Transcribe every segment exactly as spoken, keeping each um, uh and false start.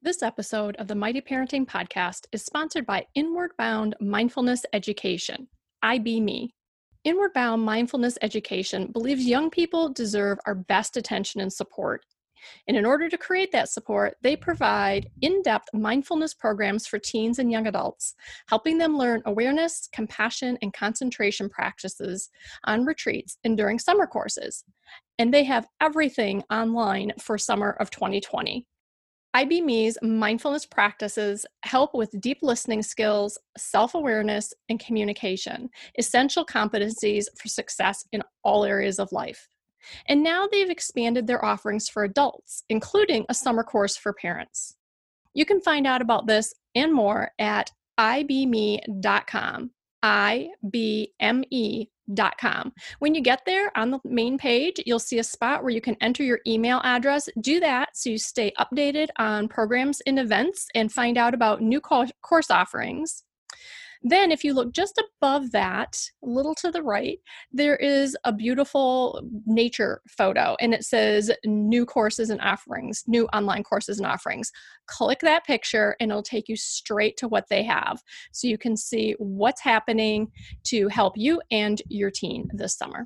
This episode of the Mighty Parenting Podcast is sponsored by Inward Bound Mindfulness Education, I B M E. Inward Bound Mindfulness Education believes young people deserve our best attention and support. And in order to create that support, they provide in-depth mindfulness programs for teens and young adults, helping them learn awareness, compassion, and concentration practices on retreats and during summer courses. And they have everything online for summer of twenty twenty. I B M E's mindfulness practices help with deep listening skills, self-awareness, and communication, essential competencies for success in all areas of life. And now they've expanded their offerings for adults, including a summer course for parents. You can find out about this and more at I B M E dot com, I B M E dot com. When you get there on the main page, you'll see a spot where you can enter your email address. Do that so you stay updated on programs and events and find out about new co- course offerings. Then if you look just above that, a little to the right, there is a beautiful nature photo and it says new courses and offerings, new online courses and offerings. Click that picture and it'll take you straight to what they have so you can see what's happening to help you and your teen this summer.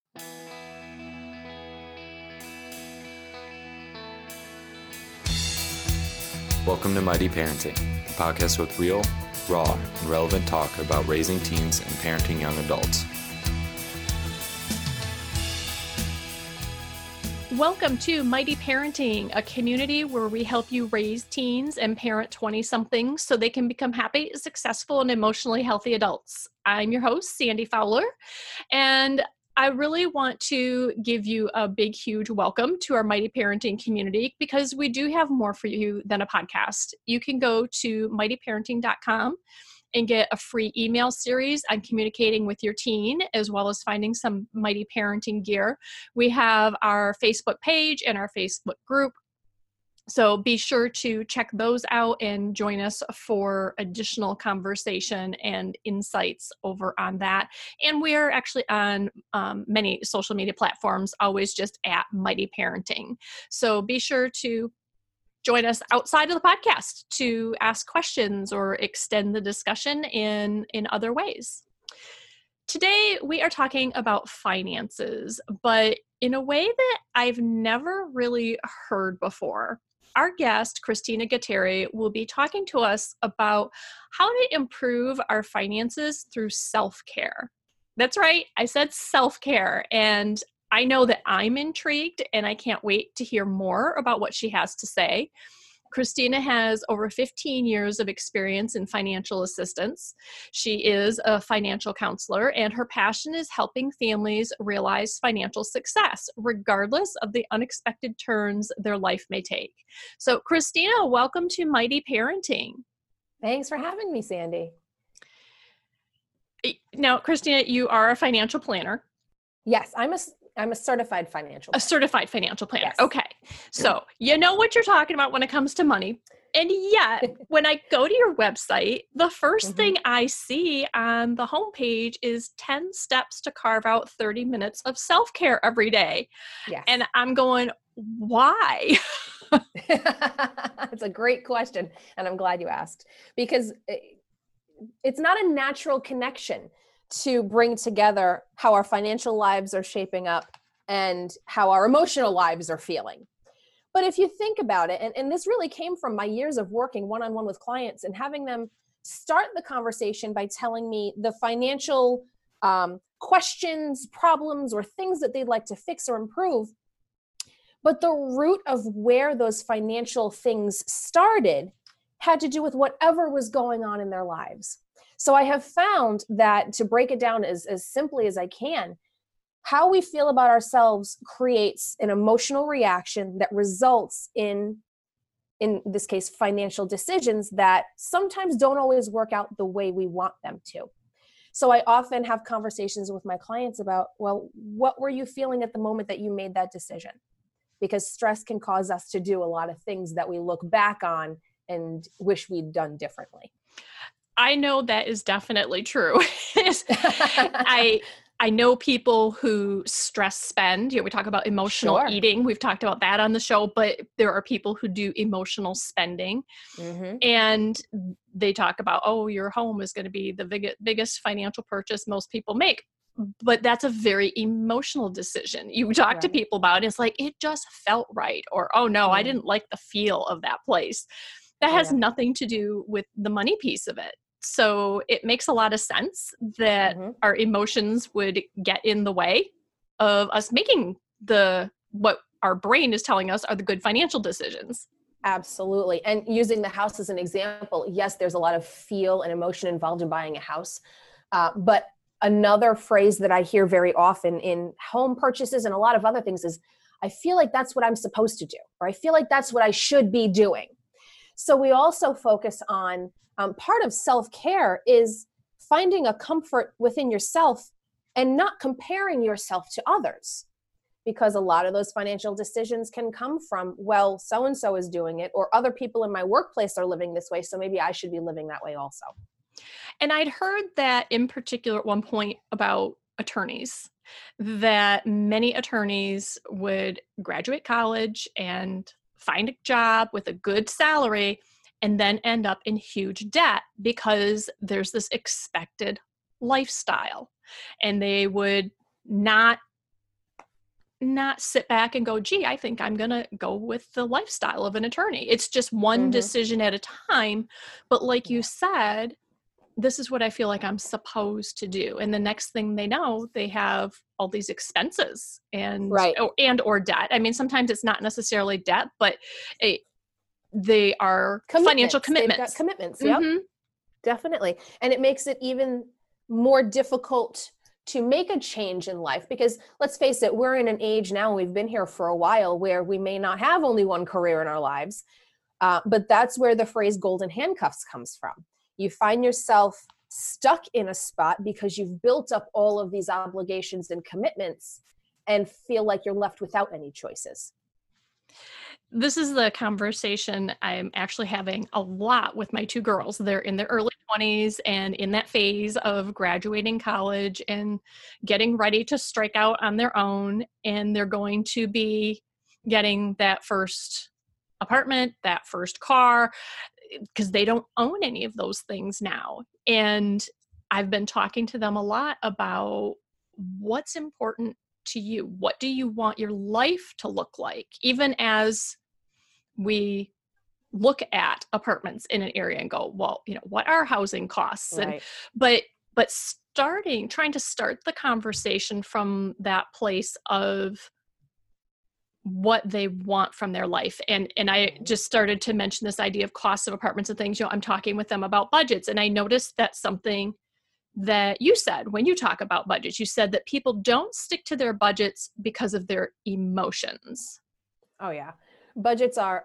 Welcome to Mighty Parenting, the podcast with real, raw, and relevant talk about raising teens and parenting young adults. Welcome to Mighty Parenting, a community where we help you raise teens and parent twenty-somethings so they can become happy, successful, and emotionally healthy adults. I'm your host, Sandy Fowler, and I really want to give you a big, huge welcome to our Mighty Parenting community because we do have more for you than a podcast. You can go to mighty parenting dot com and get a free email series on communicating with your teen, as well as finding some Mighty Parenting gear. We have our Facebook page and our Facebook group. So be sure to check those out and join us for additional conversation and insights over on that. And we are actually on um, many social media platforms, always just at Mighty Parenting. So be sure to join us outside of the podcast to ask questions or extend the discussion in, in other ways. Today, we are talking about finances, but in a way that I've never really heard before. Our guest, Christina Gatteri, will be talking to us about how to improve our finances through self-care. That's right, I said self-care, and I know that I'm intrigued, and I can't wait to hear more about what she has to say. Christina has over fifteen years of experience in financial assistance. She is a financial counselor, and her passion is helping families realize financial success, regardless of the unexpected turns their life may take. So, Christina, welcome to Mighty Parenting. Thanks for having me, Sandy. Now, Christina, you are a financial planner. Yes, I'm a I'm a certified financial planner. A certified financial planner. Yes. Okay. So you know what you're talking about when it comes to money. And yet, when I go to your website, the first mm-hmm. thing I see on the homepage is ten steps to carve out thirty minutes of self-care every day. Yes. And I'm going, why? It's a great question. And I'm glad you asked, because it's not a natural connection to bring together how our financial lives are shaping up and how our emotional lives are feeling. But if you think about it, and, and this really came from my years of working one-on-one with clients and having them start the conversation by telling me the financial um, questions, problems, or things that they'd like to fix or improve. But the root of where those financial things started had to do with whatever was going on in their lives. So I have found that, to break it down as, as simply as I can, how we feel about ourselves creates an emotional reaction that results in, in this case, financial decisions that sometimes don't always work out the way we want them to. So I often have conversations with my clients about, well, what were you feeling at the moment that you made that decision? Because stress can cause us to do a lot of things that we look back on and wish we'd done differently. I know that is definitely true. I I know people who stress spend. You know, we talk about emotional Sure. eating. We've talked about that on the show, but there are people who do emotional spending. Mm-hmm. And they talk about, oh, your home is going to be the big, biggest financial purchase most people make. But that's a very emotional decision. You talk Right. to people about it, it's like, it just felt right. Or, oh no, I Mm. didn't like the feel of that place. That Oh, has yeah. nothing to do with the money piece of it. So it makes a lot of sense that Mm-hmm. our emotions would get in the way of us making the, what our brain is telling us are the good financial decisions. Absolutely. And using the house as an example, yes, there's a lot of feel and emotion involved in buying a house. Uh, but another phrase that I hear very often in home purchases and a lot of other things is, I feel like that's what I'm supposed to do, or I feel like that's what I should be doing. So we also focus on um, part of self-care is finding a comfort within yourself and not comparing yourself to others. Because a lot of those financial decisions can come from, well, so-and-so is doing it, or other people in my workplace are living this way, so maybe I should be living that way also. And I'd heard that in particular at one point about attorneys, that many attorneys would graduate college and find a job with a good salary and then end up in huge debt because there's this expected lifestyle. And they would not not sit back and go, gee, I think I'm going to go with the lifestyle of an attorney. It's just one Mm-hmm. decision at a time. But like you said, this is what I feel like I'm supposed to do. And the next thing they know, they have all these expenses and, Right. or, and or debt. I mean, sometimes it's not necessarily debt, but it, they are Commitments. financial commitments. They've got commitments. Yep. Mm-hmm. Definitely. And it makes it even more difficult to make a change in life because let's face it, we're in an age now, and we've been here for a while, where we may not have only one career in our lives. Uh, but that's where the phrase golden handcuffs comes from. You find yourself stuck in a spot because you've built up all of these obligations and commitments and feel like you're left without any choices. This is the conversation I'm actually having a lot with my two girls. They're in their early twenties and in that phase of graduating college and getting ready to strike out on their own. And they're going to be getting that first apartment, that first car, because they don't own any of those things now. And I've been talking to them a lot about what's important to you. What do you want your life to look like? Even as we look at apartments in an area and go, well, you know, what are housing costs? Right. And, but, but starting, trying to start the conversation from that place of what they want from their life. And, and I just started to mention this idea of costs of apartments and things. You know, I'm talking with them about budgets. And I noticed that's something that you said when you talk about budgets. You said that people don't stick to their budgets because of their emotions. Oh yeah. Budgets are,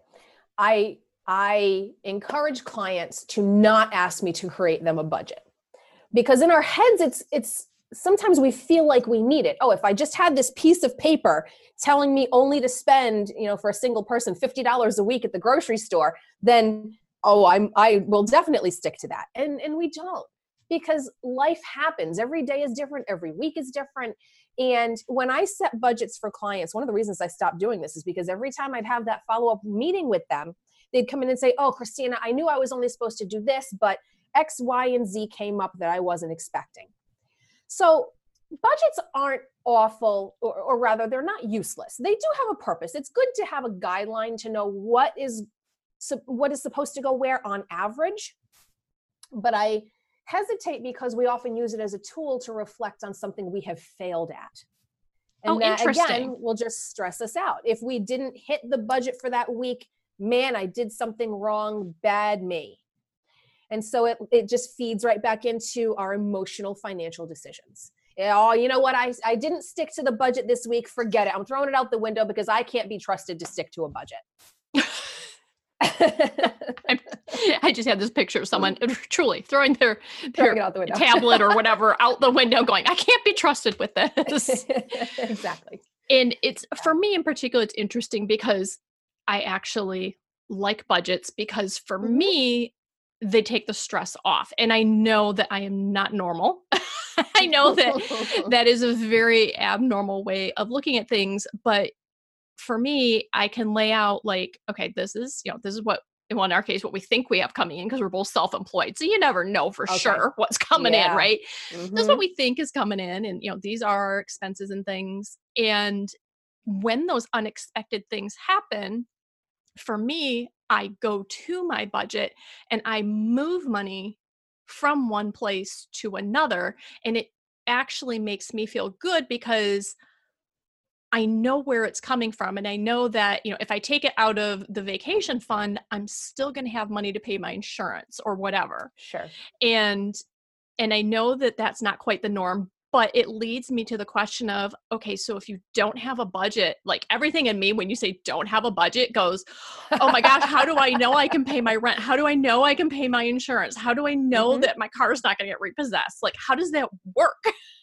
I, I encourage clients to not ask me to create them a budget, because in our heads, it's, it's, sometimes we feel like we need it. Oh, if I just had this piece of paper telling me only to spend, you know, for a single person, fifty dollars a week at the grocery store, then, oh, I'm, I will definitely stick to that. And, and we don't, because life happens. Every day is different. Every week is different. And when I set budgets for clients, one of the reasons I stopped doing this is because every time I'd have that follow-up meeting with them, they'd come in and say, oh, Christina, I knew I was only supposed to do this, but X, Y, and Z came up that I wasn't expecting. So budgets aren't awful, or, or rather, they're not useless. They do have a purpose. It's good to have a guideline to know what is, what is supposed to go where on average. But I hesitate because we often use it as a tool to reflect on something we have failed at. And Oh, that, interesting. again, will just stress us out. If we didn't hit the budget for that week, man, I did something wrong, bad me. And so it, it just feeds right back into our emotional financial decisions. Oh, you know what? I, I didn't stick to the budget this week. Forget it. I'm throwing it out the window because I can't be trusted to stick to a budget. I just had this picture of someone truly throwing their, their Throwing it out the window. tablet or whatever out the window going, I can't be trusted with this. Exactly. And it's, for me in particular, it's interesting because I actually like budgets, because for Mm-hmm. me, they take the stress off. And I know that I am not normal. I know that that is a very abnormal way of looking at things. But for me, I can lay out like, okay, this is, you know, this is what, well, in our case, what we think we have coming in because we're both self-employed. So you never know for Okay. sure what's coming Yeah. in, right? Mhm. This is what we think is coming in. And, you know, these are our expenses and things. And when those unexpected things happen, for me, I go to my budget and I move money from one place to another. And it actually makes me feel good because I know where it's coming from. And I know that, you know, if I take it out of the vacation fund, I'm still going to have money to pay my insurance or whatever. Sure. And, and I know that that's not quite the norm, but it leads me to the question of, okay, so if you don't have a budget, like everything in me, when you say don't have a budget goes, oh my gosh, how do I know I can pay my rent? How do I know I can pay my insurance? How do I know Mhm. that my car is not going to get repossessed? Like, how does that work?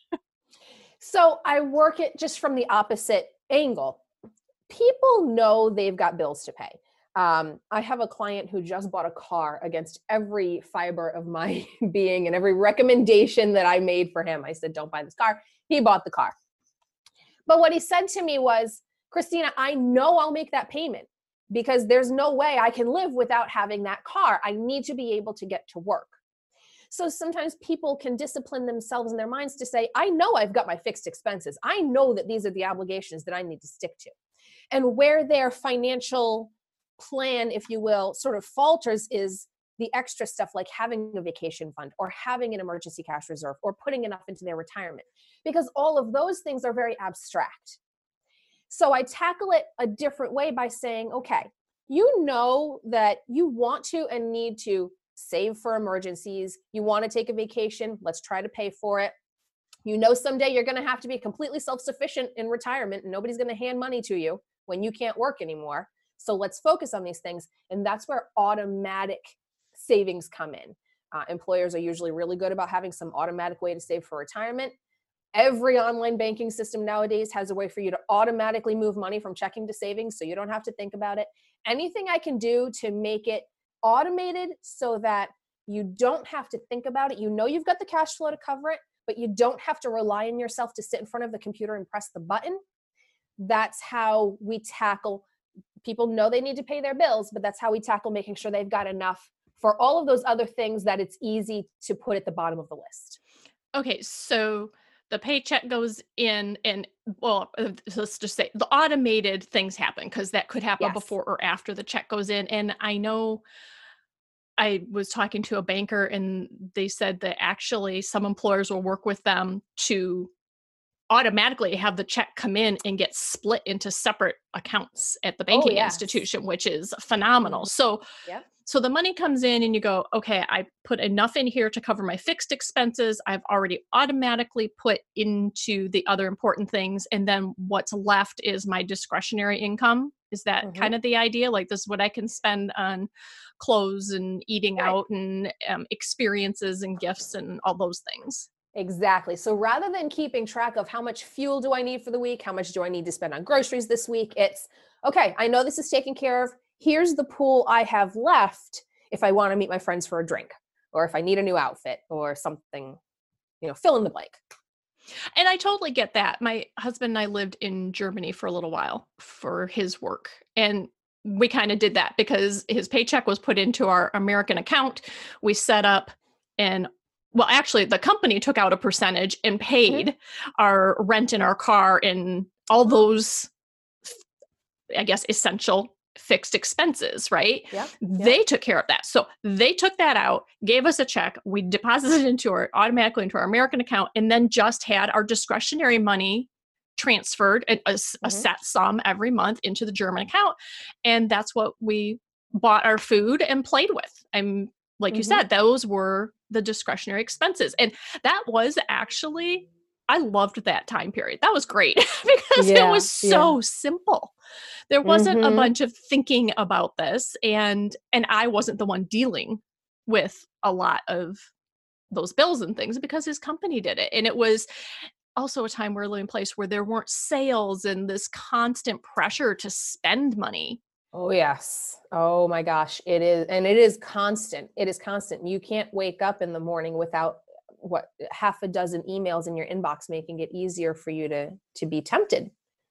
So I work it just from the opposite angle. People know they've got bills to pay. Um, I have a client who just bought a car against every fiber of my being and every recommendation that I made for him. I said, don't buy this car. He bought the car. But what he said to me was, Christina, I know I'll make that payment because there's no way I can live without having that car. I need to be able to get to work. So sometimes people can discipline themselves in their minds to say, I know I've got my fixed expenses. I know that these are the obligations that I need to stick to. And where their financial plan, if you will, sort of falters is the extra stuff like having a vacation fund or having an emergency cash reserve or putting enough into their retirement, because all of those things are very abstract. So I tackle it a different way by saying, okay, you know that you want to and need to save for emergencies. You want to take a vacation. Let's try to pay for it. You know, someday you're going to have to be completely self-sufficient in retirement and nobody's going to hand money to you when you can't work anymore. So let's focus on these things. And that's where automatic savings come in. Uh, employers are usually really good about having some automatic way to save for retirement. Every online banking system nowadays has a way for you to automatically move money from checking to savings, so you don't have to think about it. Anything I can do to make it automated so that you don't have to think about it. You know you've got the cash flow to cover it, but you don't have to rely on yourself to sit in front of the computer and press the button. That's how we tackle, people know they need to pay their bills, but that's how we tackle making sure they've got enough for all of those other things that it's easy to put at the bottom of the list. Okay, so the paycheck goes in and, well, let's just say the automated things happen because that could happen Yes. before or after the check goes in. And I know I was talking to a banker and they said that actually some employers will work with them to automatically have the check come in and get split into separate accounts at the banking Oh, yes. institution, which is phenomenal. Mhm. So, Yep. so the money comes in and you go, okay, I put enough in here to cover my fixed expenses. I've already automatically put into the other important things. And then what's left is my discretionary income. Is that Mhm. kind of the idea? Like, this is what I can spend on clothes and eating Right. out and um, experiences and gifts and all those things. Exactly. So rather than keeping track of how much fuel do I need for the week, how much do I need to spend on groceries this week, it's, okay, I know this is taken care of. Here's the pool I have left if I want to meet my friends for a drink, or if I need a new outfit or something, you know, fill in the blank. And I totally get that. My husband and I lived in Germany for a little while for his work. And we kind of did that because his paycheck was put into our American account. We set up and well, actually, the company took out a percentage and paid mm-hmm. our rent in our car and all those, I guess, essential fixed expenses, right? Yeah. They yep. took care of that. So they took that out, gave us a check, we deposited it into our automatically into our American account, and then just had our discretionary money transferred a, a, mm-hmm. a set sum every month into the German account. And that's what we bought our food and played with. I'm like mm-hmm. you said, those were the discretionary expenses. And that was actually, I loved that time period. That was great because yeah, it was so yeah. simple. There wasn't mm-hmm. a bunch of thinking about this, and and I wasn't the one dealing with a lot of those bills and things because his company did it. And it was also a time where we were living in a place where there weren't sales and this constant pressure to spend money. Oh, yes. Oh my gosh. It is. And it is constant. It is constant. You can't wake up in the morning without what half a dozen emails in your inbox, making it easier for you to, to be tempted.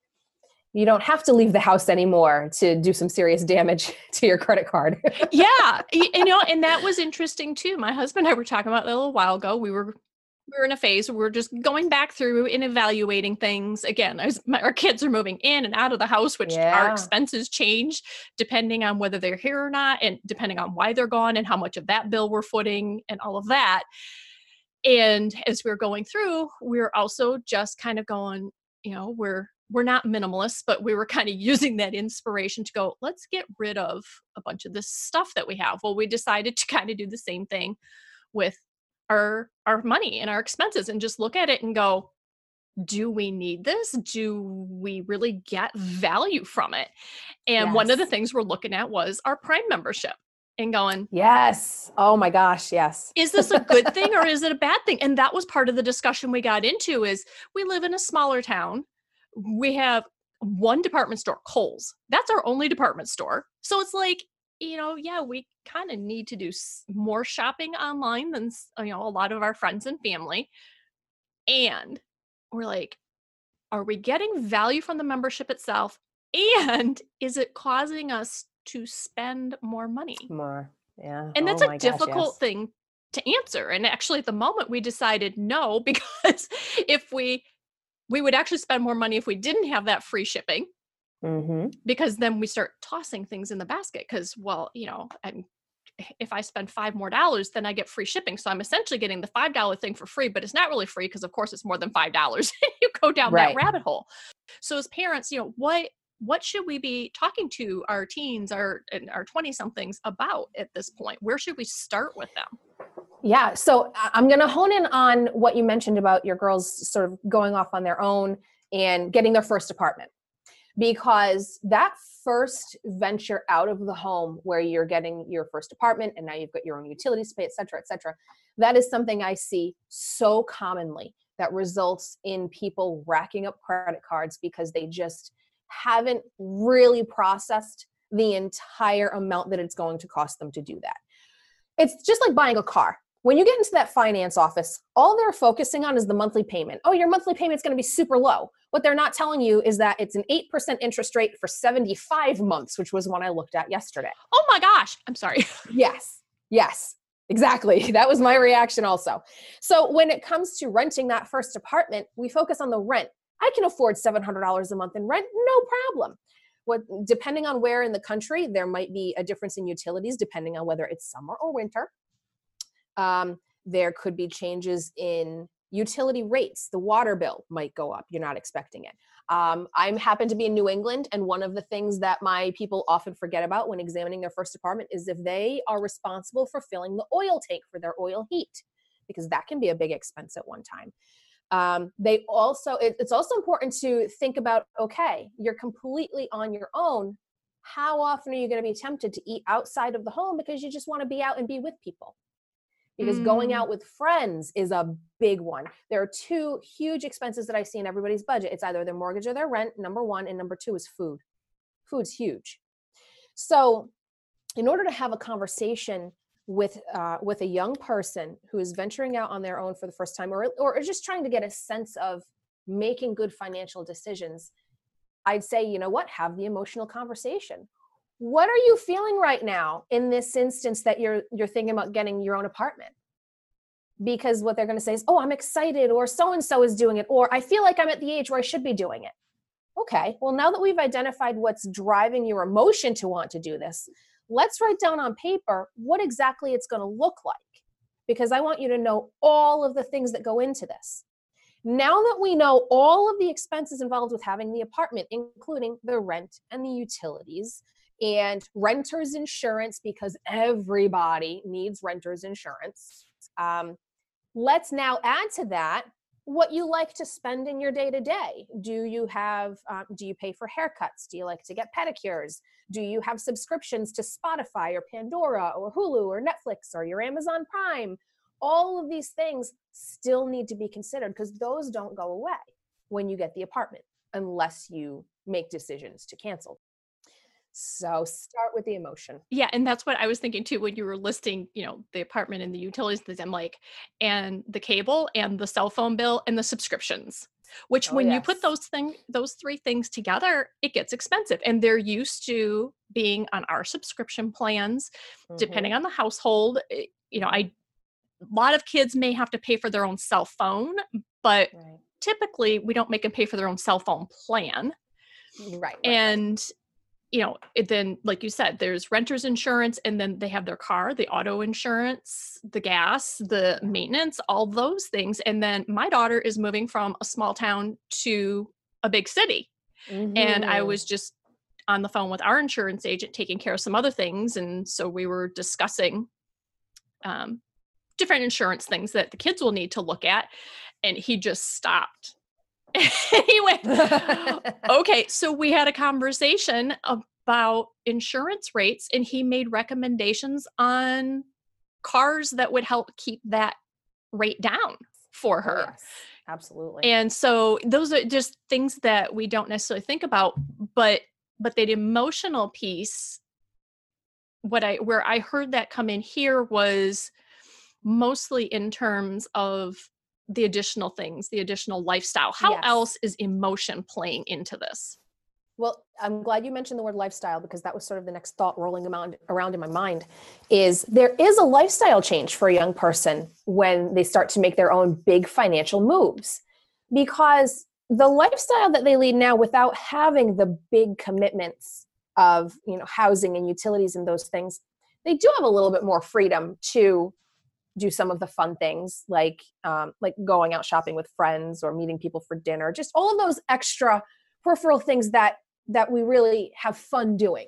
You don't have to leave the house anymore to do some serious damage to your credit card. Yeah. You, you know, and that was interesting too. My husband and I were talking about that a little while ago. We were we were in a phase where we're just going back through and evaluating things. Again, as my, our kids are moving in and out of the house, which Yeah. our expenses change depending on whether they're here or not, and depending on why they're gone and how much of that bill we're footing and all of that. And as we we're going through, we we're also just kind of going, you know, we're we're not minimalists, but we were kind of using that inspiration to go, let's get rid of a bunch of this stuff that we have. Well, we decided to kind of do the same thing with our our money and our expenses and just look at it and go, do we need this? Do we really get value from it? And Yes. one of the things we're looking at was our Prime membership and going, Yes. Oh my gosh. Yes. is this a good thing or is it a bad thing? And that was part of the discussion we got into. Is we live in a smaller town. We have one department store, Kohl's. That's our only department store. So it's like, you know, yeah, we kind of need to do more shopping online than, you know, a lot of our friends and family. And we're like, are we getting value from the membership itself? And is it causing us to spend more money? More. Yeah. And that's oh a difficult gosh, yes. thing to answer. And actually at the moment we decided no, because if we, we would actually spend more money if we didn't have that free shipping. Mm-hmm. Because then we start tossing things in the basket because, well, you know, and if I spend five more dollars, then I get free shipping. So I'm essentially getting the five dollar thing for free, but it's not really free because of course it's more than five dollars. You go down Right. that rabbit hole. So as parents, you know, what, what should we be talking to our teens, our, and our twenty somethings about at this point? Where should we start with them? Yeah. So I- I'm going to hone in on what you mentioned about your girls sort of going off on their own and getting their first apartment. Because that first venture out of the home where you're getting your first apartment and now you've got your own utilities to pay, et cetera, et cetera, that is something I see so commonly that results in people racking up credit cards because they just haven't really processed the entire amount that it's going to cost them to do that. It's just like buying a car. When you get into that finance office, all they're focusing on is the monthly payment. Oh, your monthly payment's going to be super low. What they're not telling you is that it's an eight percent interest rate for seventy-five months, which was one I looked at yesterday. Oh my gosh. I'm sorry. Yes. Yes, exactly. That was my reaction also. So when it comes to renting that first apartment, we focus on the rent. I can afford seven hundred dollars a month in rent, no problem. What, depending on where in the country, there might be a difference in utilities, depending on whether it's summer or winter. Um, there could be changes in utility rates. The water bill might go up. You're not expecting it. Um, I happen to be in New England, and one of the things that my people often forget about when examining their first apartment is if they are responsible for filling the oil tank for their oil heat, because that can be a big expense at one time. Um, they also, it, it's also important to think about, okay, you're completely on your own. How often are you going to be tempted to eat outside of the home because you just want to be out and be with people? Because mm. going out with friends is a big one. There are two huge expenses that I see in everybody's budget. It's either their mortgage or their rent, number one, and number two is food. Food's huge. So in order to have a conversation with uh, with a young person who is venturing out on their own for the first time, or or just trying to get a sense of making good financial decisions, I'd say, you know what, have the emotional conversation. What are you feeling right now in this instance that you're you're thinking about getting your own apartment? Because what they're going to say is, oh, I'm excited, or so-and-so is doing it, or I feel like I'm at the age where I should be doing it. Okay, well, now that we've identified what's driving your emotion to want to do this, let's write down on paper what exactly it's going to look like, because I want you to know all of the things that go into this. Now that we know all of the expenses involved with having the apartment, including the rent and the utilities, and renter's insurance, because everybody needs renter's insurance. Um, let's now add to that what you like to spend in your day-to-day. Do you have, um, do you pay for haircuts? Do you like to get pedicures? Do you have subscriptions to Spotify or Pandora or Hulu or Netflix or your Amazon Prime? All of these things still need to be considered because those don't go away when you get the apartment unless you make decisions to cancel. So start with the emotion. Yeah, and that's what I was thinking too when you were listing, you know, the apartment and the utilities. That I'm like, and the cable and the cell phone bill and the subscriptions. Which, Oh, when you put yes. those thing, those three things together, it gets expensive. And they're used to being on our subscription plans, Mm-hmm. depending on the household. eh, You know, I a lot of kids may have to pay for their own cell phone, but Right. typically we don't make them pay for their own cell phone plan. Right, right, right. And you know, it then, like you said, there's renter's insurance, and then they have their car, the auto insurance, the gas, the Yeah. maintenance, all those things. And then my daughter is moving from a small town to a big city. And I Mm-hmm. was just on the phone with our insurance agent taking care of some other things. And so we were discussing um, different insurance things that the kids will need to look at. And he just stopped. He went, okay. So we had a conversation about insurance rates, and he made recommendations on cars that would help keep that rate down for Oh, her. yes, absolutely. And so those are just things that we don't necessarily think about, but but that emotional piece, what I where I heard that come in here was mostly in terms of the additional things, the additional lifestyle. How Yes. else is emotion playing into this? Well, I'm glad you mentioned the word lifestyle, because that was sort of the next thought rolling around, around in my mind, is there is a lifestyle change for a young person when they start to make their own big financial moves. Because the lifestyle that they lead now, without having the big commitments of, you know, housing and utilities and those things, they do have a little bit more freedom to do some of the fun things, like um, like going out shopping with friends or meeting people for dinner, just all of those extra peripheral things that that we really have fun doing.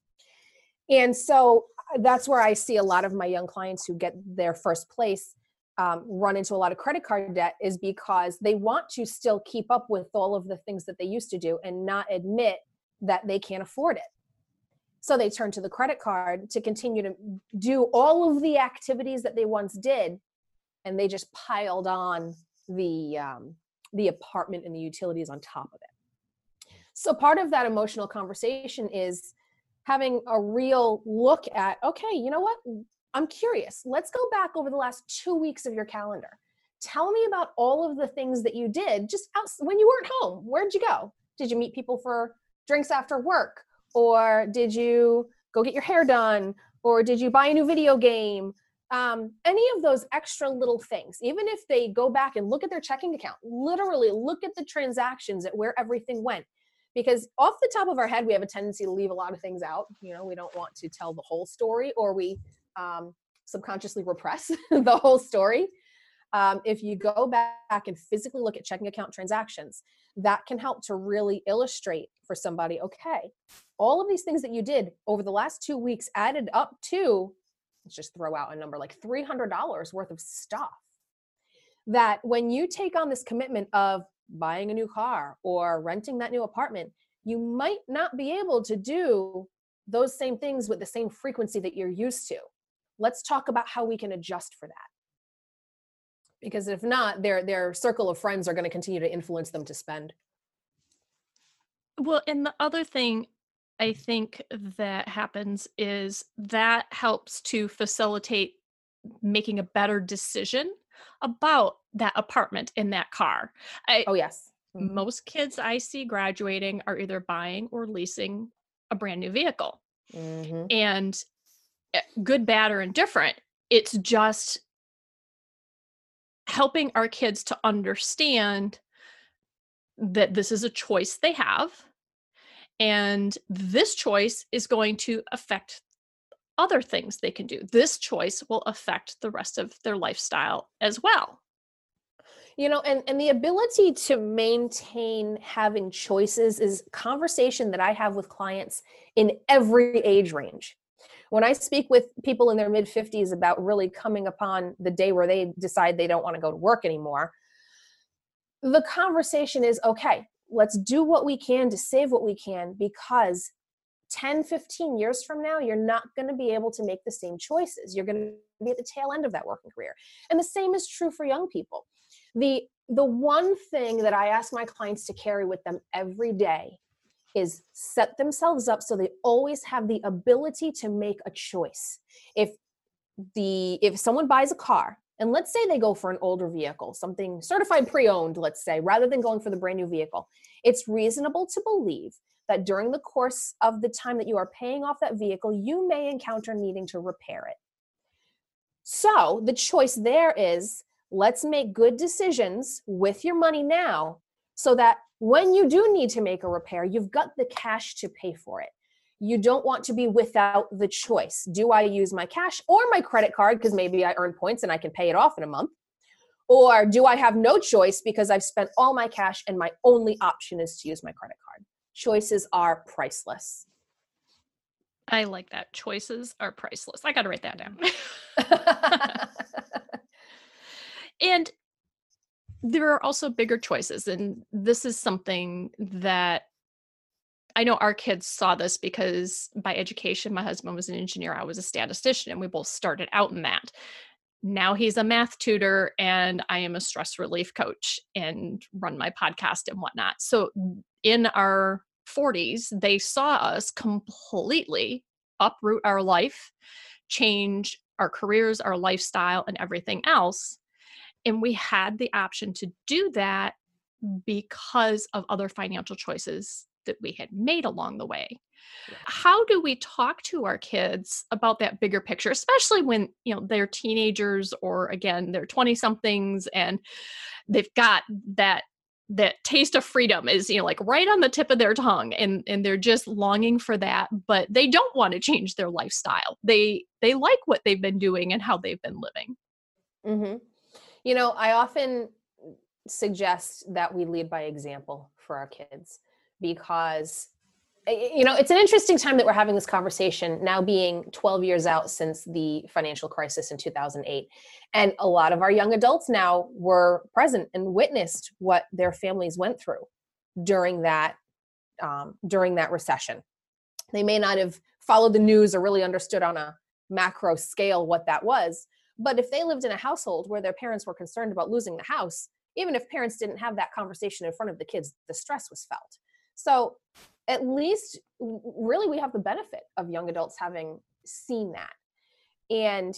And so that's where I see a lot of my young clients who get their first place um, run into a lot of credit card debt, is because they want to still keep up with all of the things that they used to do and not admit that they can't afford it. So they turn to the credit card to continue to do all of the activities that they once did, and they just piled on the um, the apartment and the utilities on top of it. So part of that emotional conversation is having a real look at, okay, you know what? I'm curious. Let's go back over the last two weeks of your calendar. Tell me about all of the things that you did just out, when you weren't home. Where'd you go? Did you meet people for drinks after work? Or did you go get your hair done? Or did you buy a new video game? Um, any of those extra little things, even if they go back and look at their checking account, literally look at the transactions, at where everything went. Because off the top of our head, we have a tendency to leave a lot of things out. You know, we don't want to tell the whole story, or we um, subconsciously repress the whole story. Um, if you go back and physically look at checking account transactions, that can help to really illustrate for somebody, okay, all of these things that you did over the last two weeks added up to, let's just throw out a number, like three hundred dollars worth of stuff. That when you take on this commitment of buying a new car or renting that new apartment, you might not be able to do those same things with the same frequency that you're used to. Let's talk about how we can adjust for that. Because if not, their their circle of friends are going to continue to influence them to spend. Well, and the other thing I think that happens is that helps to facilitate making a better decision about that apartment and that car. I, Oh, yes. Mm-hmm. Most kids I see graduating are either buying or leasing a brand new vehicle. Mm-hmm. And eh, good, bad, or indifferent, it's just helping our kids to understand that this is a choice they have, and this choice is going to affect other things they can do. This choice will affect the rest of their lifestyle as well. You know, and, and the ability to maintain having choices is a conversation that I have with clients in every age range. When I speak with people in their mid fifties about really coming upon the day where they decide they don't want to go to work anymore, the conversation is, okay, let's do what we can to save what we can, because ten, fifteen years from now, you're not going to be able to make the same choices. You're going to be at the tail end of that working career. And the same is true for young people. The, the one thing that I ask my clients to carry with them every day is set themselves up so they always have the ability to make a choice. If the if someone buys a car, and let's say they go for an older vehicle, something certified pre-owned, let's say, rather than going for the brand new vehicle, it's reasonable to believe that during the course of the time that you are paying off that vehicle, you may encounter needing to repair it. So the choice there is, let's make good decisions with your money now so that when you do need to make a repair, you've got the cash to pay for it. You don't want to be without the choice. Do I use my cash or my credit card because maybe I earn points and I can pay it off in a month? Or do I have no choice because I've spent all my cash and my only option is to use my credit card? Choices are priceless. I like that. Choices are priceless. I got to write that down. And there are also bigger choices. And this is something that I know our kids saw this because by education, my husband was an engineer. I was a statistician, and we both started out in that. Now he's a math tutor, and I am a stress relief coach and run my podcast and whatnot. So in our forties, they saw us completely uproot our life, change our careers, our lifestyle, and everything else. And we had the option to do that because of other financial choices that we had made along the way. Yeah. How do we talk to our kids about that bigger picture, especially when, you know, they're teenagers or again, they're twenty somethings and they've got that that taste of freedom is, you know, like right on the tip of their tongue, and and they're just longing for that, but they don't want to change their lifestyle. They they like what they've been doing and how they've been living. Mm-hmm. You know, I often suggest that we lead by example for our kids because, you know, it's an interesting time that we're having this conversation now, being twelve years out since the financial crisis in two thousand eight. And a lot of our young adults now were present and witnessed what their families went through during that, um, during that recession. They may not have followed the news or really understood on a macro scale what that was. But if they lived in a household where their parents were concerned about losing the house, even if parents didn't have that conversation in front of the kids, the stress was felt. So at least really we have the benefit of young adults having seen that. And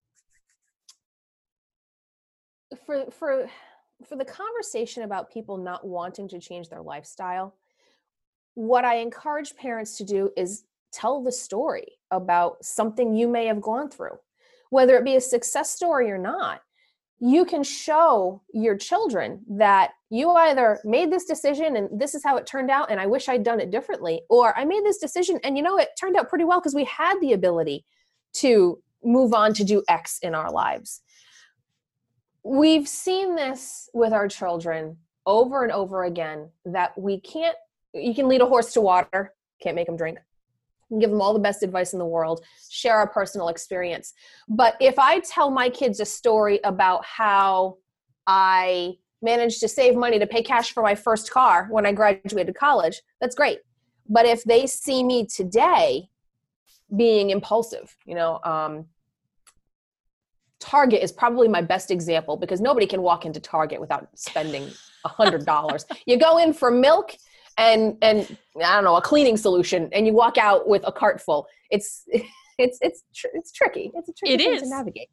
for for for the conversation about people not wanting to change their lifestyle, what I encourage parents to do is tell the story about something you may have gone through. Whether it be a success story or not, you can show your children that you either made this decision and this is how it turned out and I wish I'd done it differently, or I made this decision and you know, it turned out pretty well because we had the ability to move on to do X in our lives. We've seen this with our children over and over again, that we can't, you can lead a horse to water, can't make them drink. You can give them all the best advice in the world, share our personal experience. But if I tell my kids a story about how I managed to save money to pay cash for my first car when I graduated college, that's great. But if they see me today being impulsive, you know, um, Target is probably my best example because nobody can walk into Target without spending a hundred dollars. You go in for milk and, and I don't know, a cleaning solution, and you walk out with a cart full. It's, it's, it's, tr- it's tricky. It's a tricky it thing is. to navigate.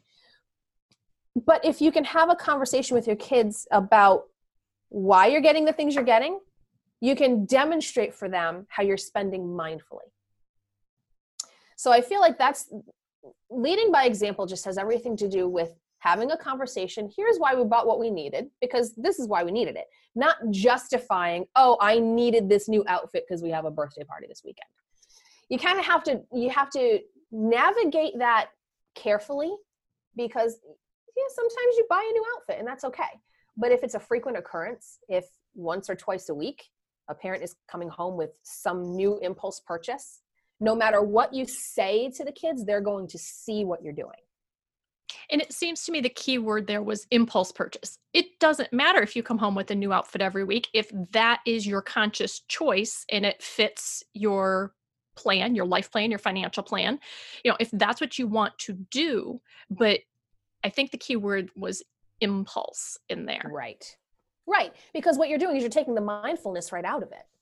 But if you can have a conversation with your kids about why you're getting the things you're getting, you can demonstrate for them how you're spending mindfully. So I feel like that's, leading by example just has everything to do with having a conversation. Here's why we bought what we needed, because this is why we needed it. Not justifying, oh, I needed this new outfit because we have a birthday party this weekend. You kind of have to, you have to navigate that carefully, because yeah, sometimes you buy a new outfit and that's okay. But if it's a frequent occurrence, if once or twice a week, a parent is coming home with some new impulse purchase, no matter what you say to the kids, they're going to see what you're doing. And it seems to me the key word there was impulse purchase. It doesn't matter if you come home with a new outfit every week, if that is your conscious choice and it fits your plan, your life plan, your financial plan, you know, if that's what you want to do. But I think the key word was impulse in there. Right. Right. Because what you're doing is you're taking the mindfulness right out of it.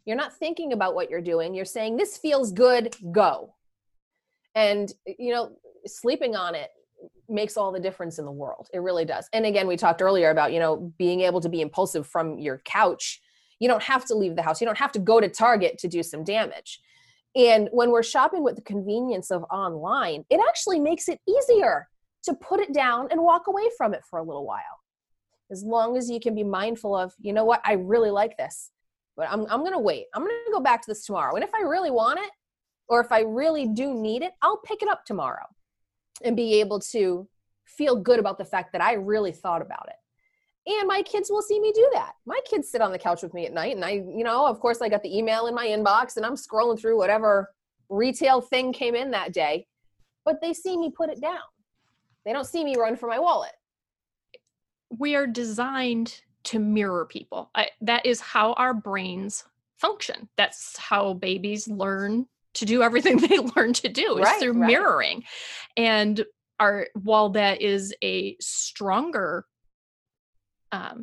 You're not thinking about what you're doing. You're saying, this feels good, go. And, you know, sleeping on it makes all the difference in the world. It really does. And again, we talked earlier about, you know, being able to be impulsive from your couch. You don't have to leave the house. You don't have to go to Target to do some damage. And when we're shopping with the convenience of online, it actually makes it easier to put it down and walk away from it for a little while. As long as you can be mindful of, you know what, I really like this, but I'm, I'm going to wait. I'm going to go back to this tomorrow. And if I really want it, or if I really do need it, I'll pick it up tomorrow and be able to feel good about the fact that I really thought about it. And my kids will see me do that. My kids sit on the couch with me at night, and I, you know, of course I got the email in my inbox and I'm scrolling through whatever retail thing came in that day, but they see me put it down. They don't see me run for my wallet. We are designed to mirror people. I, that is how our brains function. That's how babies learn to do everything they learn to do, is Right, through right. mirroring. And our, while that is a stronger um,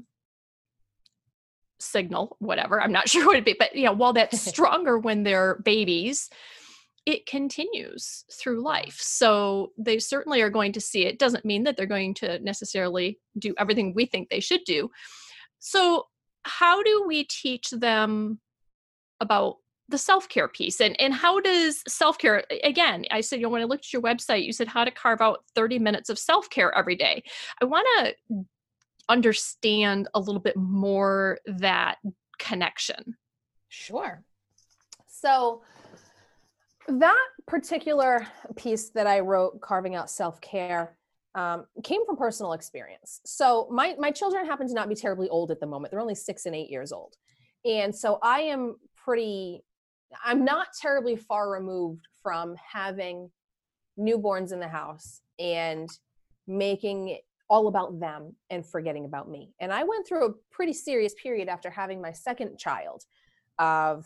signal, whatever, I'm not sure what it'd be, but yeah, while that's stronger when they're babies, it continues through life. So they certainly are going to see it. Doesn't mean that they're going to necessarily do everything we think they should do. So how do we teach them about the self-care piece? And, and how does self-care, again, I said, you know, when I looked at your website, you said how to carve out thirty minutes of self-care every day. I want to understand a little bit more that connection. Sure. So that particular piece that I wrote, Carving Out Self-Care, um, came from personal experience. So my, my children happen to not be terribly old at the moment. They're only six and eight years old. And so I am pretty, I'm not terribly far removed from having newborns in the house and making it all about them and forgetting about me. And I went through a pretty serious period after having my second child of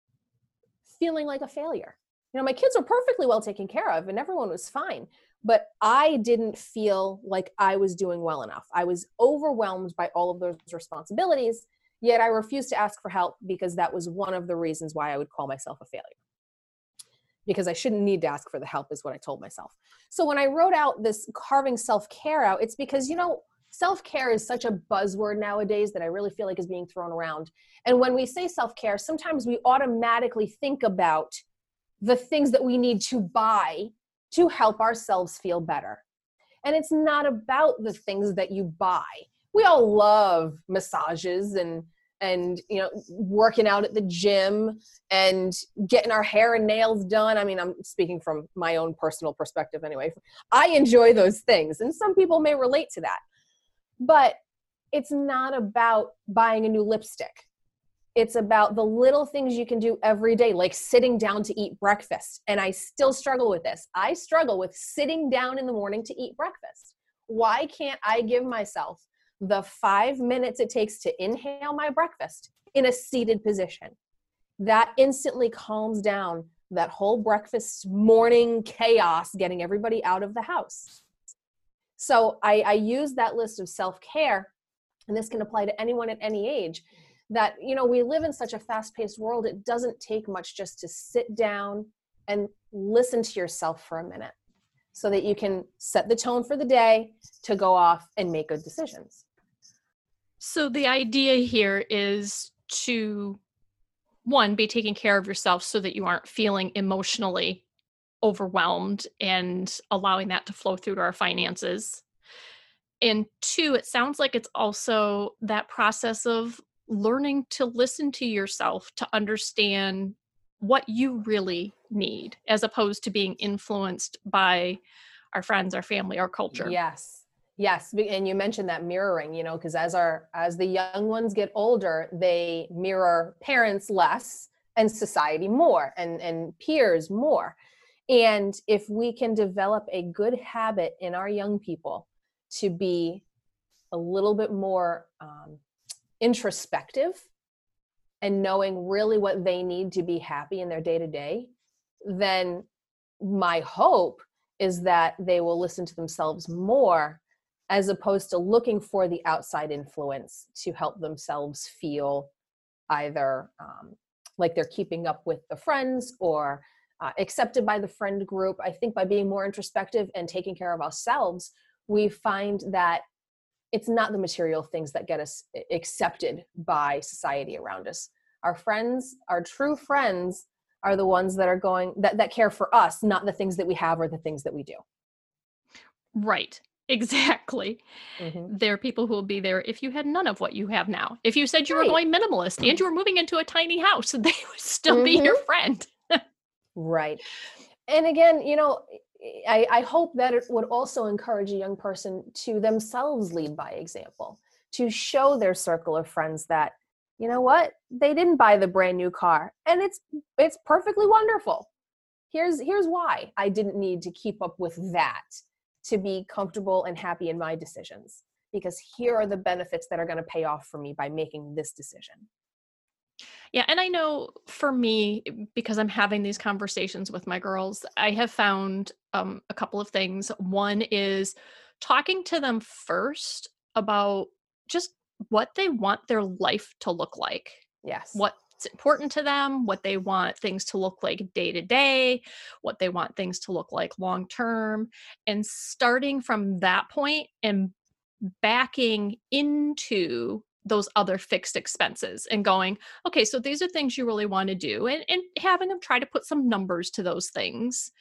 feeling like a failure. You know, my kids were perfectly well taken care of and everyone was fine, but I didn't feel like I was doing well enough. I was overwhelmed by all of those responsibilities, yet I refused to ask for help because that was one of the reasons why I would call myself a failure. Because I shouldn't need to ask for the help is what I told myself. So when I wrote out this Carving Self-Care Out, it's because, you know, self-care is such a buzzword nowadays that I really feel like is being thrown around. And when we say self-care, sometimes we automatically think about the things that we need to buy to help ourselves feel better. And it's not about the things that you buy. We all love massages and and, you know, working out at the gym and getting our hair and nails done. I mean, I'm speaking from my own personal perspective anyway. I enjoy those things, and some people may relate to that. But it's not about buying a new lipstick. It's about the little things you can do every day, like sitting down to eat breakfast. And I still struggle with this. I struggle with sitting down in the morning to eat breakfast. Why can't I give myself the five minutes it takes to inhale my breakfast in a seated position? That instantly calms down that whole breakfast morning chaos, getting everybody out of the house. So I, I use that list of self-care, and this can apply to anyone at any age, that, you know, we live in such a fast-paced world. It doesn't take much just to sit down and listen to yourself for a minute so that you can set the tone for the day to go off and make good decisions. So the idea here is to, one, be taking care of yourself so that you aren't feeling emotionally overwhelmed and allowing that to flow through to our finances. And two, it sounds like it's also that process of learning to listen to yourself to understand what you really need, as opposed to being influenced by our friends, our family, our culture. Yes. Yes, and you mentioned that mirroring, you know, because as our as the young ones get older, they mirror parents less and society more, and, and peers more. And if we can develop a good habit in our young people to be a little bit more um, introspective and knowing really what they need to be happy in their day-to-day, then my hope is that they will listen to themselves more, as opposed to looking for the outside influence to help themselves feel either um, like they're keeping up with the friends or uh, accepted by the friend group. I think by being more introspective and taking care of ourselves, we find that it's not the material things that get us accepted by society around us. Our friends, our true friends, are the ones that are going, that, that care for us, not the things that we have or the things that we do. Right. Exactly. Mm-hmm. There are people who will be there if you had none of what you have now. If you said you Right. were going minimalist and you were moving into a tiny house, they would still Mm-hmm. be your friend. Right. And again, you know, I, I hope that it would also encourage a young person to themselves lead by example, to show their circle of friends that, you know what, they didn't buy the brand new car and it's it's perfectly wonderful. Here's here's why I didn't need to keep up with that to be comfortable and happy in my decisions, because here are the benefits that are going to pay off for me by making this decision. Yeah. And I know for me, because I'm having these conversations with my girls, I have found um, a couple of things. One is talking to them first about just what they want their life to look like. Yes. What's important to them, what they want things to look like day to day, what they want things to look like long term, and starting from that point and backing into those other fixed expenses and going, okay, so these are things you really want to do, and, and having them try to put some numbers to those things.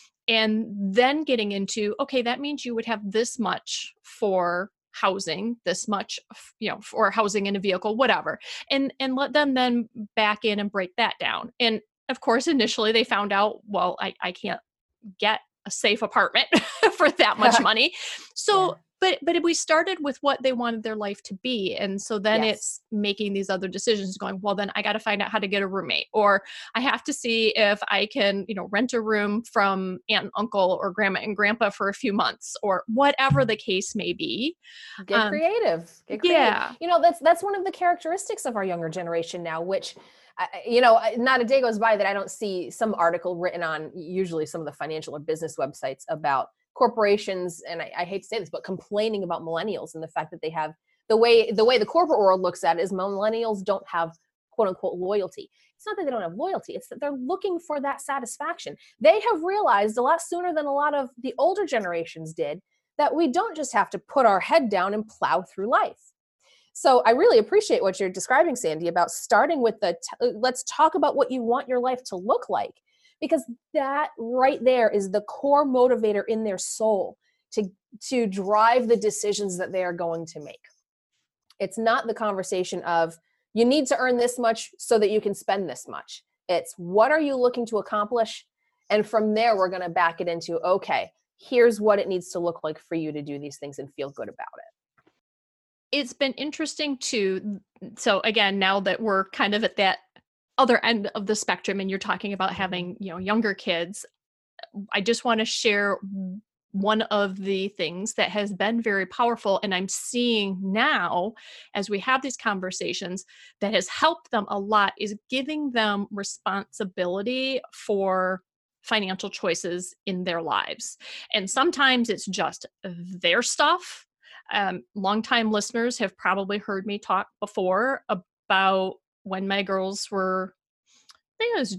And then getting into, okay, that means you would have this much for housing, this much, you know, for housing in a vehicle, whatever. And, and let them then back in and break that down. And of course, initially they found out, well, I, I can't get a safe apartment for that much money. So, yeah. But but we started with what they wanted their life to be. And so then yes. It's making these other decisions going, well, then I got to find out how to get a roommate, or I have to see if I can, you know, rent a room from aunt and uncle or grandma and grandpa for a few months, or whatever the case may be. Get um, creative. Get creative. Yeah. You know, that's, that's one of the characteristics of our younger generation now, which, uh, you know, not a day goes by that I don't see some article written on usually some of the financial or business websites about corporations, and I, I hate to say this, but complaining about millennials and the fact that they have the way the way the corporate world looks at it is millennials don't have quote unquote loyalty. It's not that they don't have loyalty, it's that they're looking for that satisfaction. They have realized a lot sooner than a lot of the older generations did that we don't just have to put our head down and plow through life. So I really appreciate what you're describing, Sandy, about starting with the t- let's talk about what you want your life to look like. Because that right there is the core motivator in their soul to, to drive the decisions that they are going to make. It's not the conversation of, you need to earn this much so that you can spend this much. It's, what are you looking to accomplish? And from there, we're going to back it into, okay, here's what it needs to look like for you to do these things and feel good about it. It's been interesting too. So again, now that we're kind of at that other end of the spectrum and you're talking about having, you know, younger kids, I just want to share one of the things that has been very powerful, and I'm seeing now as we have these conversations that has helped them a lot, is giving them responsibility for financial choices in their lives. And sometimes it's just their stuff. Um, longtime listeners have probably heard me talk before about when my girls were, I think it was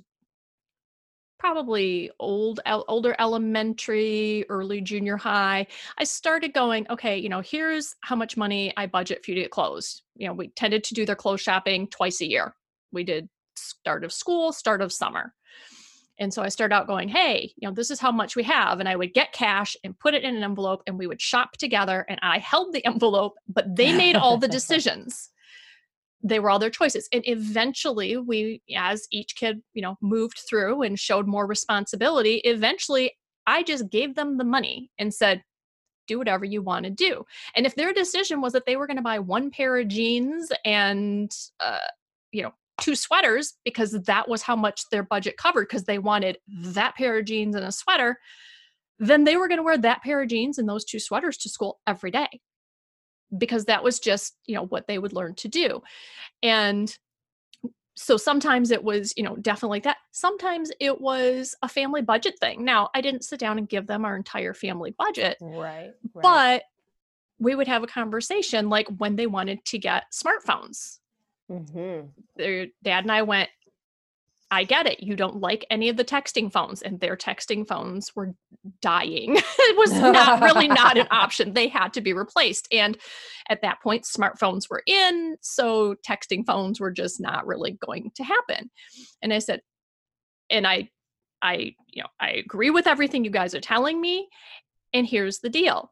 probably old, older elementary, early junior high, I started going, okay, you know, here's how much money I budget for you to get clothes. You know, we tended to do their clothes shopping twice a year. We did start of school, start of summer. And so I started out going, hey, you know, this is how much we have. And I would get cash and put it in an envelope and we would shop together, and I held the envelope, but they made all the decisions. They were all their choices. And eventually we, as each kid, you know, moved through and showed more responsibility, eventually I just gave them the money and said, do whatever you want to do. And if their decision was that they were going to buy one pair of jeans and, uh, you know, two sweaters, because that was how much their budget covered, because they wanted that pair of jeans and a sweater, then they were going to wear that pair of jeans and those two sweaters to school every day, because that was just, you know, what they would learn to do. And so sometimes it was, you know, definitely that. Sometimes it was a family budget thing. Now, I didn't sit down and give them our entire family budget, right, right. but we would have a conversation like when they wanted to get smartphones. Mm-hmm. Their dad and I went, I get it. You don't like any of the texting phones, and their texting phones were dying. It was not really not an option. They had to be replaced. And at that point, smartphones were in, so texting phones were just not really going to happen. And I said, and I, I, you know, I agree with everything you guys are telling me. And here's the deal.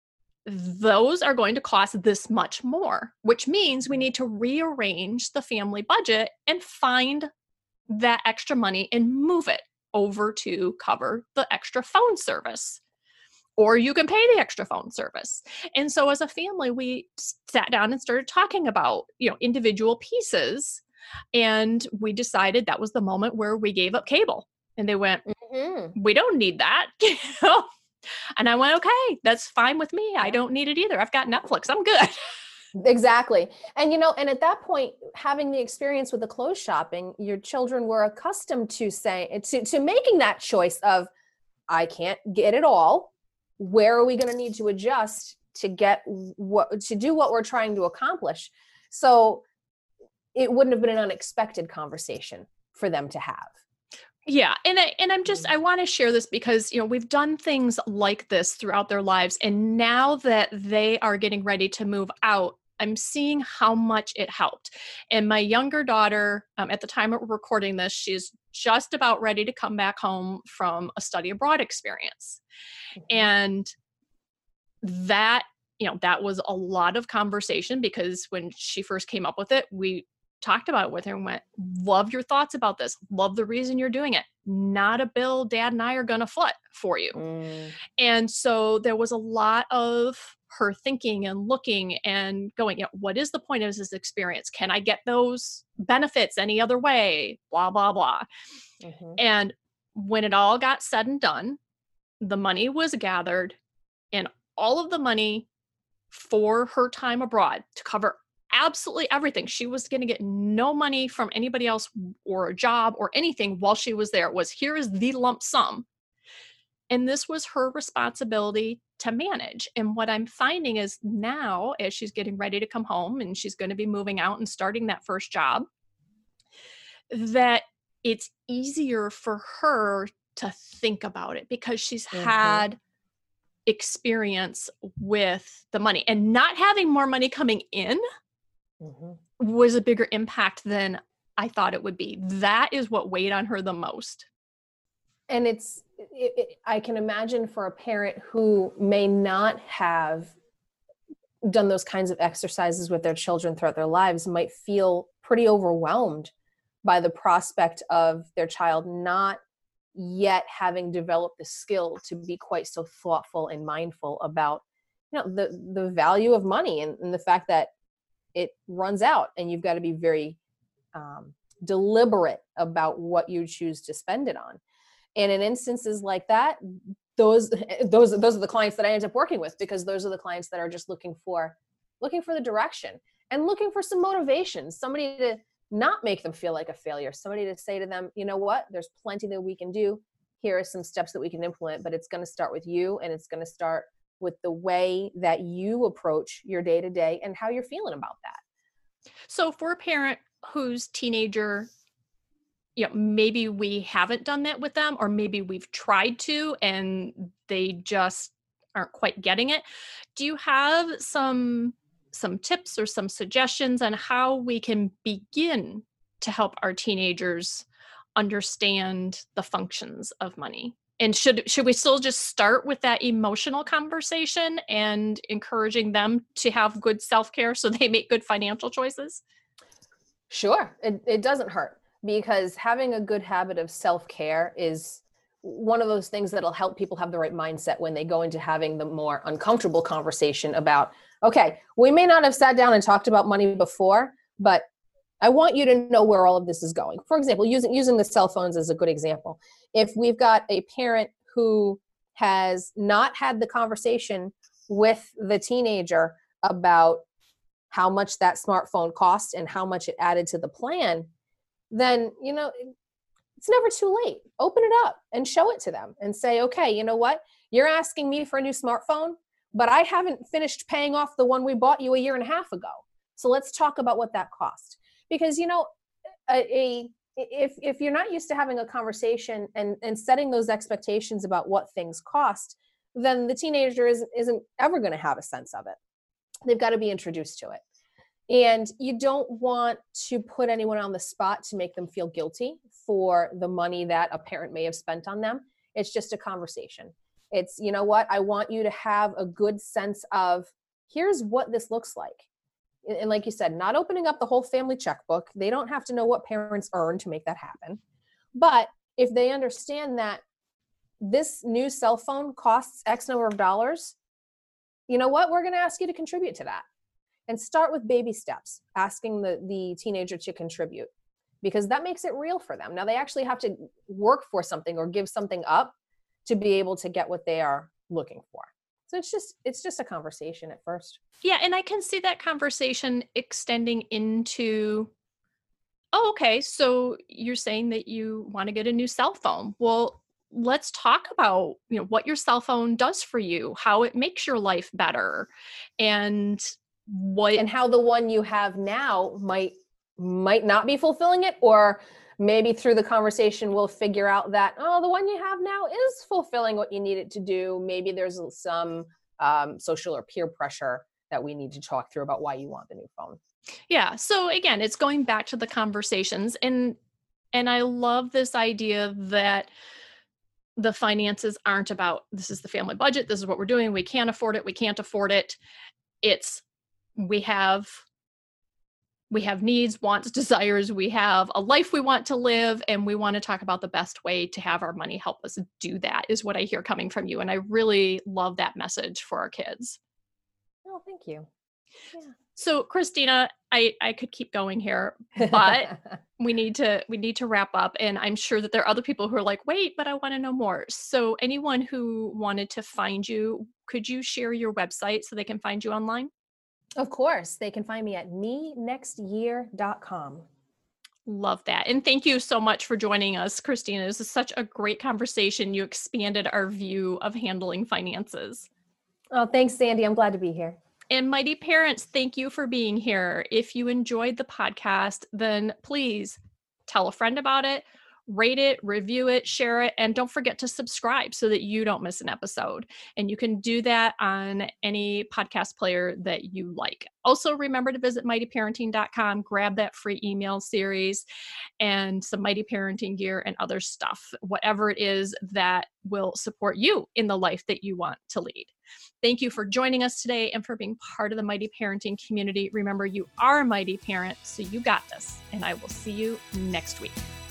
Those are going to cost this much more, which means we need to rearrange the family budget and find that extra money and move it over to cover the extra phone service, or you can pay the extra phone service. And so as a family, we sat down and started talking about, you know, individual pieces. And we decided that was the moment where we gave up cable, and they went, mm-hmm. we don't need that. You know? And I went, okay, that's fine with me. I don't need it either. I've got Netflix. I'm good. Exactly. And, you know, and at that point, having the experience with the clothes shopping, your children were accustomed to saying, to, to making that choice of, I can't get it all. Where are we going to need to adjust to get what, to do what we're trying to accomplish? So it wouldn't have been an unexpected conversation for them to have. Yeah. And I, and I'm just, I want to share this because, you know, we've done things like this throughout their lives. And now that they are getting ready to move out, I'm seeing how much it helped. And my younger daughter, um, at the time of recording this, she's just about ready to come back home from a study abroad experience. Mm-hmm. And that, you know, that was a lot of conversation, because when she first came up with it, we talked about it with her and went, love your thoughts about this. Love the reason you're doing it. Not a bill Dad and I are going to foot for you. Mm. And so there was a lot of her thinking and looking and going, you know, what is the point of this experience? Can I get those benefits any other way? Blah, blah, blah. Mm-hmm. And when it all got said and done, the money was gathered, and all of the money for her time abroad to cover absolutely everything. She was going to get no money from anybody else or a job or anything while she was there. It was, here is the lump sum. And this was her responsibility to manage. And what I'm finding is now, as she's getting ready to come home and she's going to be moving out and starting that first job, that it's easier for her to think about it because she's mm-hmm. had experience with the money, and not having more money coming in mm-hmm. was a bigger impact than I thought it would be. That is what weighed on her the most. And it's, it, it, I can imagine for a parent who may not have done those kinds of exercises with their children throughout their lives might feel pretty overwhelmed by the prospect of their child not yet having developed the skill to be quite so thoughtful and mindful about, you know, the, the value of money and, and the fact that it runs out and you've got to be very um, deliberate about what you choose to spend it on. And in instances like that, those, those, those are the clients that I end up working with, because those are the clients that are just looking for, looking for the direction and looking for some motivation, somebody to not make them feel like a failure, somebody to say to them, you know what, there's plenty that we can do. Here are some steps that we can implement, but it's going to start with you, and it's going to start with the way that you approach your day to day and how you're feeling about that. So for a parent whose teenager, you know, maybe we haven't done that with them, or maybe we've tried to and they just aren't quite getting it, do you have some some tips or some suggestions on how we can begin to help our teenagers understand the functions of money? And should should we still just start with that emotional conversation and encouraging them to have good self-care so they make good financial choices? Sure. It, it doesn't hurt, because having a good habit of self-care is one of those things that'll help people have the right mindset when they go into having the more uncomfortable conversation about, okay, we may not have sat down and talked about money before, but I want you to know where all of this is going. For example, using using the cell phones is a good example. If we've got a parent who has not had the conversation with the teenager about how much that smartphone cost and how much it added to the plan, then, you know, it's never too late. Open it up and show it to them and say, okay, you know what? You're asking me for a new smartphone, but I haven't finished paying off the one we bought you a year and a half ago. So let's talk about what that cost. Because, you know, a, a if if you're not used to having a conversation and and setting those expectations about what things cost, then the teenager isn't isn't ever going to have a sense of it. They've got to be introduced to it. And you don't want to put anyone on the spot to make them feel guilty for the money that a parent may have spent on them. It's just a conversation. It's, you know what, I want you to have a good sense of, here's what this looks like. And like you said, not opening up the whole family checkbook. They don't have to know what parents earn to make that happen. But if they understand that this new cell phone costs X number of dollars, you know what, we're going to ask you to contribute to that. And start with baby steps, asking the, the teenager to contribute, because that makes it real for them. Now they actually have to work for something or give something up to be able to get what they are looking for. So it's just, it's just a conversation at first. Yeah. And I can see that conversation extending into, oh, okay, so you're saying that you want to get a new cell phone. Well, let's talk about, you know, what your cell phone does for you, how it makes your life better, and what and how the one you have now might might not be fulfilling it, or maybe through the conversation we'll figure out that, oh, the one you have now is fulfilling what you need it to do. Maybe there's some um, social or peer pressure that we need to talk through about why you want the new phone. Yeah. So again, it's going back to the conversations, and and I love this idea that the finances aren't about, this is the family budget, this is what we're doing, we can't afford it, we can't afford it. It's we have we have needs, wants, desires, we have a life we want to live, and we want to talk about the best way to have our money help us do that, is what I hear coming from you. And I really love that message for our kids. Oh, thank you. Yeah. So Christina, I, I could keep going here, but we need to we need to wrap up. And I'm sure that there are other people who are like, wait, but I want to know more. So anyone who wanted to find you, could you share your website so they can find you online? Of course. They can find me at me next year dot com. Love that. And thank you so much for joining us, Christina. This is such a great conversation. You expanded our view of handling finances. Oh, thanks, Sandy. I'm glad to be here. And Mighty Parents, thank you for being here. If you enjoyed the podcast, then please tell a friend about it, rate it, review it, share it, and don't forget to subscribe so that you don't miss an episode. And you can do that on any podcast player that you like. Also, remember to visit mighty parenting dot com, grab that free email series and some Mighty Parenting gear and other stuff, whatever it is that will support you in the life that you want to lead. Thank you for joining us today and for being part of the Mighty Parenting community. Remember, you are a mighty parent, so you got this. And I will see you next week.